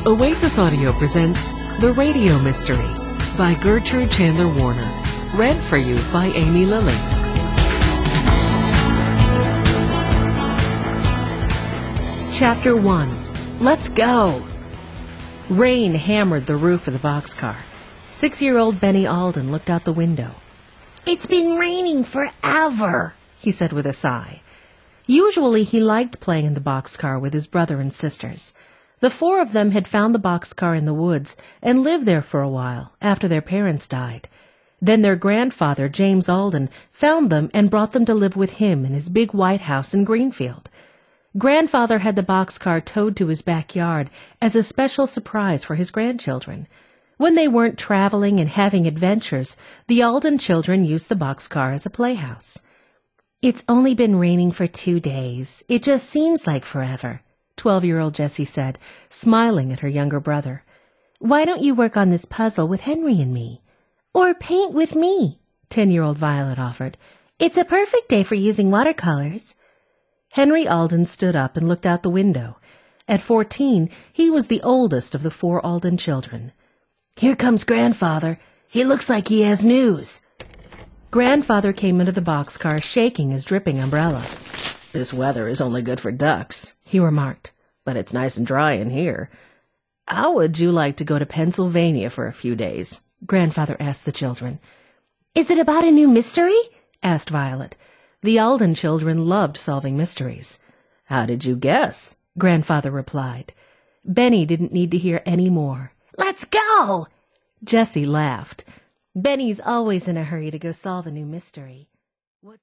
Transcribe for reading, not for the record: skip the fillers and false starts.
Oasis Audio presents The Radio Mystery by Gertrude Chandler Warner. Read for you by Amy Lilly. Chapter 1. Let's go! Rain hammered the roof of the boxcar. 6-year-old Benny Alden looked out the window. "It's been raining forever," he said with a sigh. Usually he liked playing in the boxcar with his brother and sisters. The 4 of them had found the boxcar in the woods and lived there for a while after their parents died. Then their grandfather, James Alden, found them and brought them to live with him in his big white house in Greenfield. Grandfather had the boxcar towed to his backyard as a special surprise for his grandchildren. When they weren't traveling and having adventures, the Alden children used the boxcar as a playhouse. "It's only been raining for 2 days. It just seems like forever," 12-year-old Jessie said, smiling at her younger brother. "Why don't you work on this puzzle with Henry and me?" "Or paint with me," 10-year-old Violet offered. "It's a perfect day for using watercolors." Henry Alden stood up and looked out the window. At 14, he was the oldest of the 4 Alden children. "Here comes Grandfather. He looks like he has news." Grandfather came into the boxcar shaking his dripping umbrella. "This weather is only good for ducks," he remarked, "but it's nice and dry in here. How would you like to go to Pennsylvania for a few days?" Grandfather asked the children. "Is it about a new mystery?" asked Violet. The Alden children loved solving mysteries. "How did you guess?" Grandfather replied. Benny didn't need to hear any more. "Let's go!" Jessie laughed. Benny's always in a hurry to go solve a new mystery.